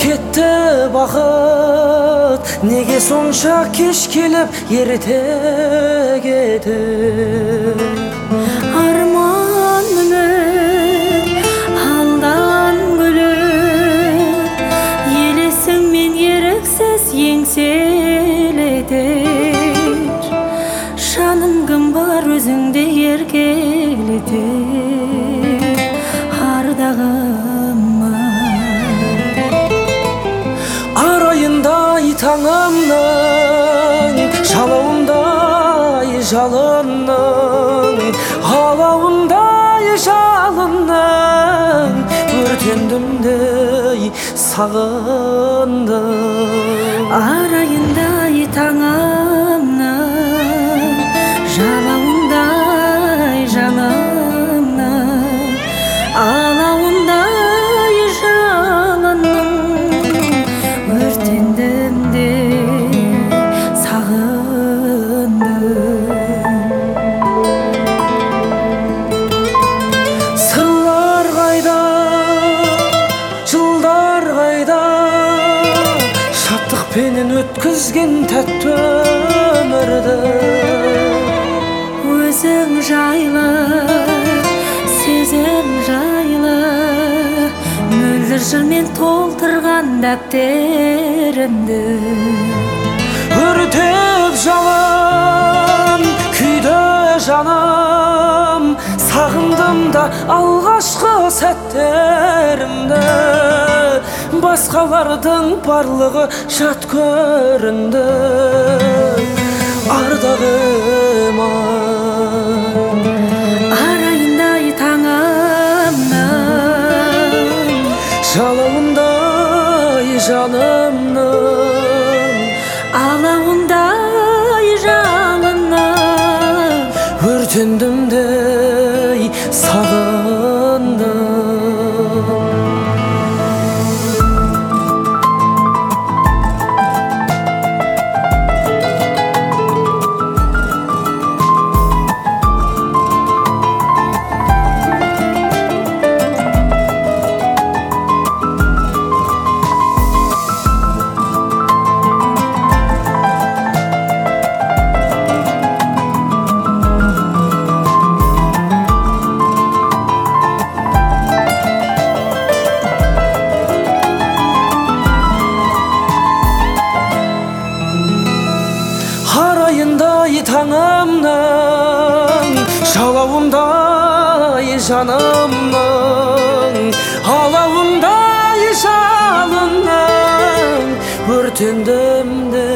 кетті бақыт, неге сонша кеш келіп ерте кетер. Арман үміт алдан гүлі, елесіңмен еріксіз еңселетер. Жаным кім бар өзіңде еркелетер, ардағыма. Арайындай таңымның, жалауындай жалынның, алауындай жалынның, өртендім дей сағындым. Арайындай таңымның, жалауындай жалынның, алауындай жалынның, өртендім де сағындым. Сырлар қайда, жылдар қайда, шаттықпенен өткізген тәтті өмірді. Өзің жайлы, сезім жайлы, мөлдір жырмен толтырған дәптерімді. Өртеп жалын, күйді жаным, сағындым да алғашқы сәттерімді. Басқалардың барлығы жат көрінді, ардағыма. Арайындай таңымның, Жалауындай жанымның, алауындай жалынның, өртендім дей сағындым. Арайындай таңымның, жалауындай жанымның, алауындай жалынның, өртендім де